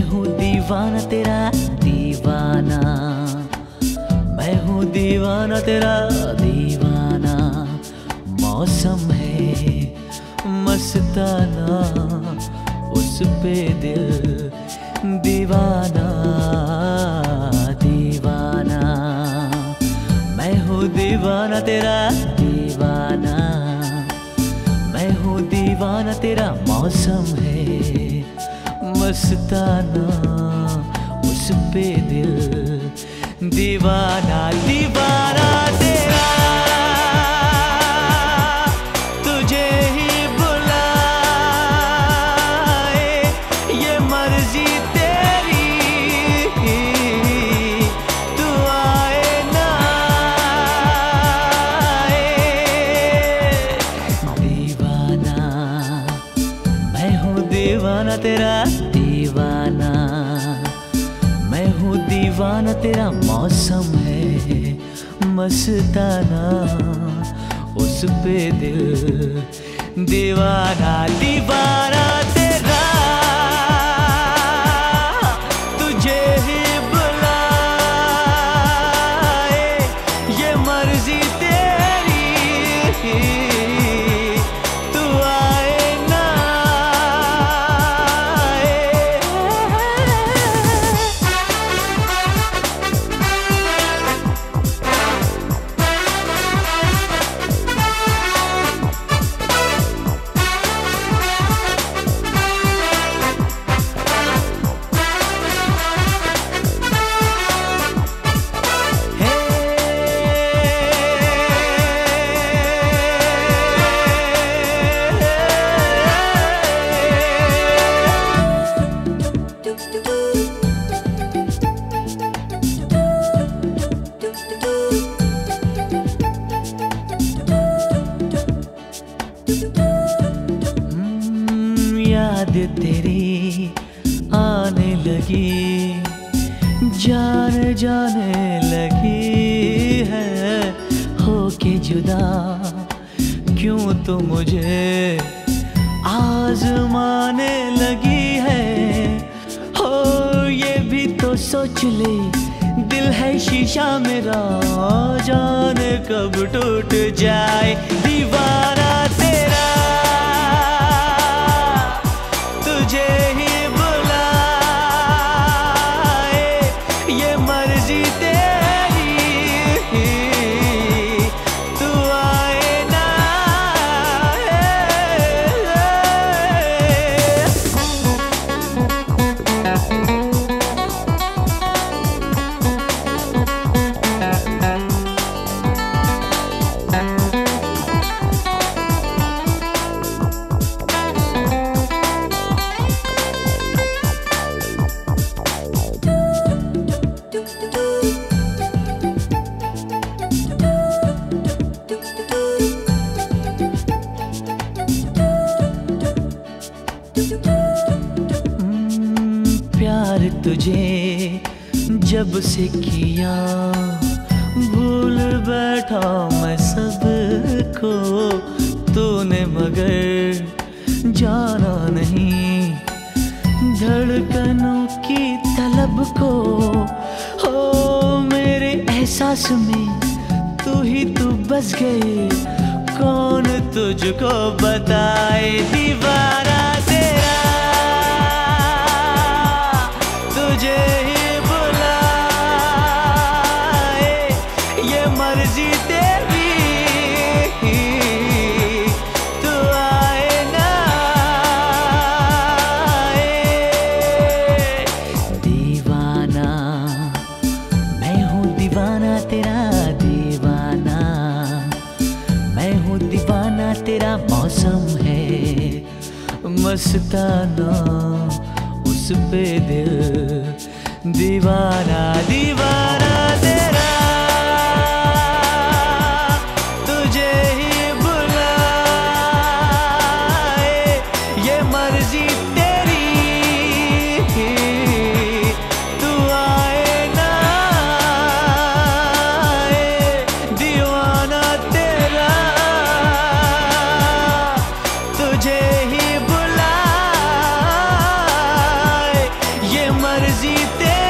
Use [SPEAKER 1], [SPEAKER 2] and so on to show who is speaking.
[SPEAKER 1] हूँ दीवाना तेरा दीवाना, मैं हूँ दीवाना तेरा दीवाना। मौसम है मस्ताना, उस पे दिल दीवाना दीवाना। मैं हूँ दीवाना तेरा दीवाना, मैं हूँ दीवाना तेरा। मौसम है मस्ताना, उस पे दिल दीवाना दीवाना तेरा। तुझे ही बुलाए ये मर्जी तेरी, तू आए ना आए। दीवाना मैं हूँ दीवाना तेरा दीवाना, मैं हूँ दीवाना तेरा। मौसम है मस्ताना, उस पे दिल दीवाना दीवाना तेरा। तुझे ही बुलाए ये मर्जी तेरी, तू आए ना याद तेरी आने लगी, जान जाने लगी है। होके जुदा क्यों तो मुझे आजमाने लगी है। हो ये भी तो सोच ले, दिल है शीशा मेरा, जाने कब टूट जाए। दीवाना तेरा तुझे ही बुलाए ये मर्जी तेरी, तू आए ना प्यार तुझे जब से किया, भूल बैठा मैं सबको। तूने मगर जाना नहीं धड़कनों की तलब को। हो मेरे एहसास में तू ही तू बस गए, कौन तुझको बताए। दीवाना तेरा तुझे ही बुलाए ये मर्जी तेरी, तू आए ना आए। दीवाना मैं हूँ दीवाना तेरा दीवाना, मैं हूँ दीवाना तेरा। मौसम है मस्ताना, उस पे दिल दीवाना दीवाना तेरा। तुझे ही बुलाए ये मर्जी तेरी, तू आए ना आए। दीवाना तेरा तुझे ही बुलाए ये मर्जी तेरी।